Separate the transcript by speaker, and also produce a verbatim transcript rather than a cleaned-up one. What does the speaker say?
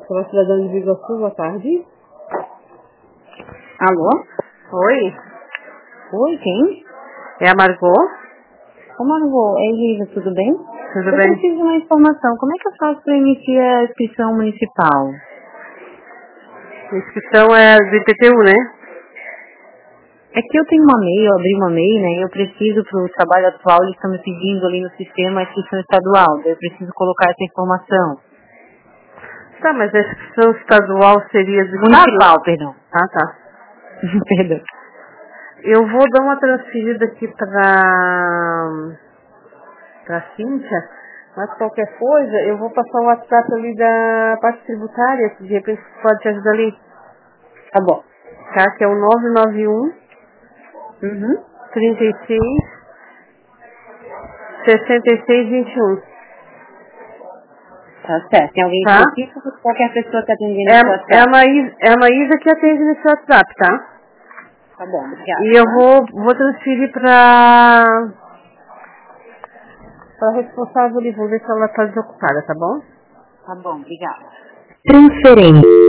Speaker 1: Sou cidadã de Biguaçu, boa tarde.
Speaker 2: Alô?
Speaker 1: Oi,
Speaker 2: Oi, quem?
Speaker 1: é a Margot?
Speaker 2: Ô, Margot, é Elisa, tudo bem?
Speaker 1: Tudo
Speaker 2: Eu
Speaker 1: bem?
Speaker 2: preciso de uma informação. Como é que eu faço para emitir a inscrição municipal?
Speaker 1: A inscrição é do I P T U, né?
Speaker 2: É que eu tenho uma MEI, eu abri uma MEI, né? Eu preciso, para o trabalho atual, eles estão me pedindo ali no sistema a inscrição estadual. Daí eu preciso colocar essa informação.
Speaker 1: Tá, mas a inscrição estadual seria do
Speaker 2: Municipal,
Speaker 1: estado?
Speaker 2: perdão.
Speaker 1: Ah, tá.
Speaker 2: Perdão.
Speaker 1: Eu vou dar uma transferida aqui pra, pra Cíntia, mas qualquer coisa, eu vou passar o WhatsApp ali da parte tributária, que de repente pode te ajudar ali.
Speaker 2: Tá bom.
Speaker 1: Tá? Que é o nove nove um,
Speaker 2: Uhum.
Speaker 1: trinta e seis, sessenta e seis, vinte e um.
Speaker 2: Tá certo. Tem alguém
Speaker 1: Tá?
Speaker 2: específico? Qualquer pessoa que atender
Speaker 1: É,
Speaker 2: nesse
Speaker 1: é, a
Speaker 2: WhatsApp.
Speaker 1: Maísa, é a Maísa que atende nesse WhatsApp, tá?
Speaker 2: Tá bom, obrigada.
Speaker 1: E eu
Speaker 2: Tá?
Speaker 1: vou, vou transferir pra, pra responsável ali, vou ver se ela tá desocupada, tá bom?
Speaker 2: Tá bom, obrigada.
Speaker 3: Transferência.